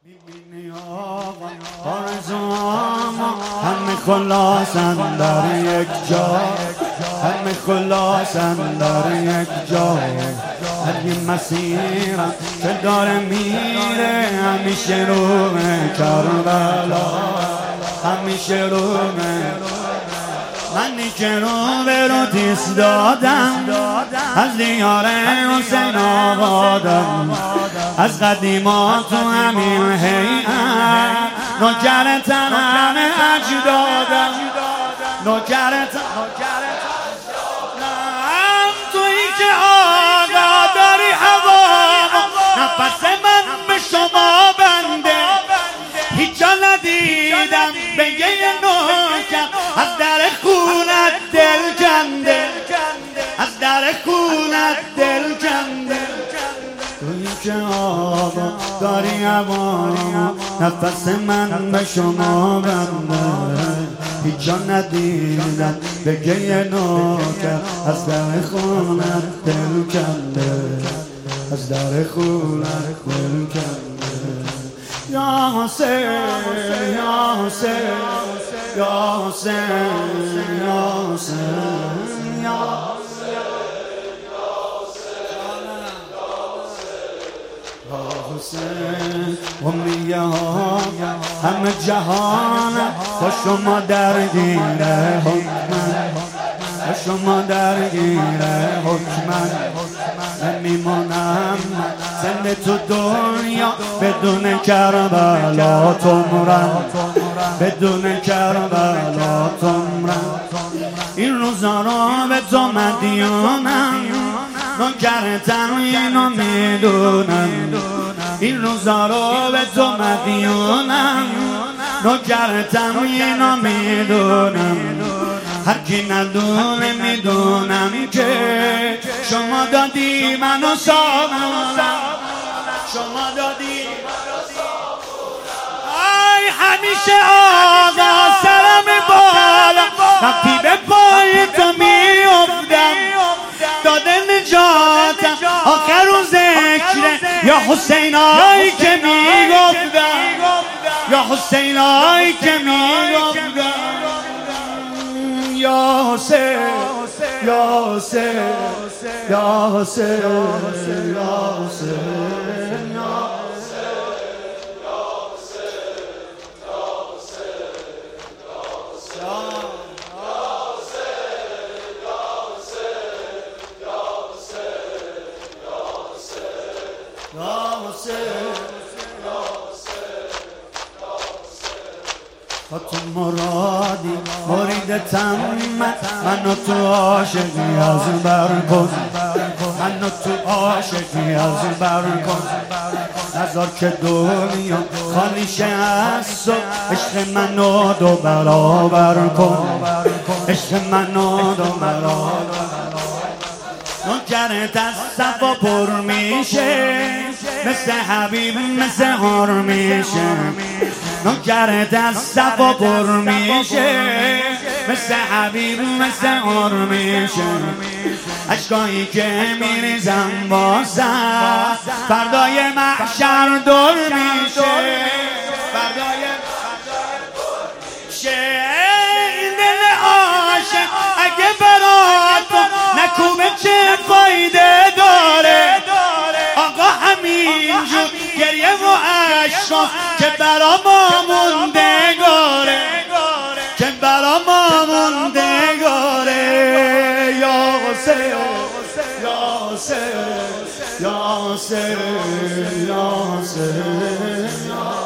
میبینی آقا آرزوامو همه خلاصن در یک جا، همه خلاصن در یک جا. هر یه مسیرم که داره میره همیشه رومه کربلا، همیشه رومه. منی که رو به رو تیس دادم از دیار حسین آبادم، از قدیما تو همین هیئت نوکر تنم اجدادم، نوکر تویی که آقا داری هوا، نفس من به شما بنده، هیچ جا ندیدم بگه یه نوکر از در خونت دل کنده، از در خونت دل کنده. تویی که آقا داری هوا، نفس من به شما بنده، هیچ جا ندیدم بگه یه نوکر از در خونت دل کنده، از در خونت دل کنده. یا حسین یا حسین یا حسین یا حسین یا حسین. امیه ها همه جهان با شما درگیره حکمن، با شما درگیره حکمن. نمیمونم زنده تو دنیا بدون کربلا تمرم، بدون کربلا تمرم. این روزا رو به تو مدیونم، نوکرتم اینو میدونم. این روزا رو به تو مدیونم، نوکرتم اینو میدونم. هر کی ندونه میدونم که شما دادی منو سامونم، شما دادی منو سامونم. آی همیشه آقا سرم بالا، وقتی به پای تو میافتم داده نجاتم. آخر و ذکره یا حسین آی که میگفتم، یا حسین آی که میگفتم. یا حسین یا حسین یا حسین یا حسین تو مرادی مریدتم، منو تو عاشقی از بر کن، منو تو عاشقی از بر کن. نذار که دنیا خالی شه از تو، عشق منو دو برابر کن، عشق منو دو برابر. نوکرت از صفا پر میشه، مثل حبیب مثل هار میشه. نوکرت از صفا پر میشه، مثل حبیب مثل هار میشه. اشکایی که میریزم واسه فردای محشر دور میشه، فردای این دل عاشق اگه برات نکوبه چه فایده داره. آقا همینجور گریه و عشقا که برا ما موندگاره، که برا ما موندگاره. یا حسین یا حسین یا حسین یا حسین.